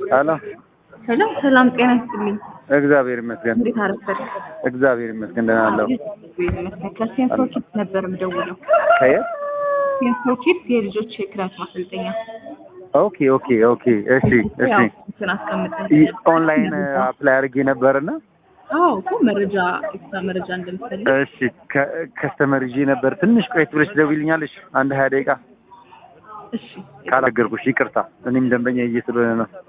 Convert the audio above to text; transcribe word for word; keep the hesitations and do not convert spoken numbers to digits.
ሄሎ ሄሎ ሰላም ጤና ይስጥልኝ። እግዚአብሔር ይመስገን። እንዴት አረፈድክ? እግዚአብሔር ይመስገን ደህና አለሁ። ከሴንትሮ ኪድስ ነበር የምደውለው። ከየት? ሴንትሮ ኪድስ የልጆች የክላስ ማሰልጠኛ። ኦኬ ኦኬ ኦኬ እሺ እሺ። እንትን አስቀምጠን ኦንላይን አፕላይ አድርጌ ነበርና አዎ እኮ መረጃ ኤክስትራ መረጃ እንደምትፈልግ እሺ ከስተመር ይዤ ነበር። ትንሽ ቆይት ብለሽ ትደውይልኛለሽ? አንድ ሀያ ደቂቃ እሺ ካላገርኩሽ ይቅርታ። እኔም ደንበኛ ይዤ ስለሆነ ነው።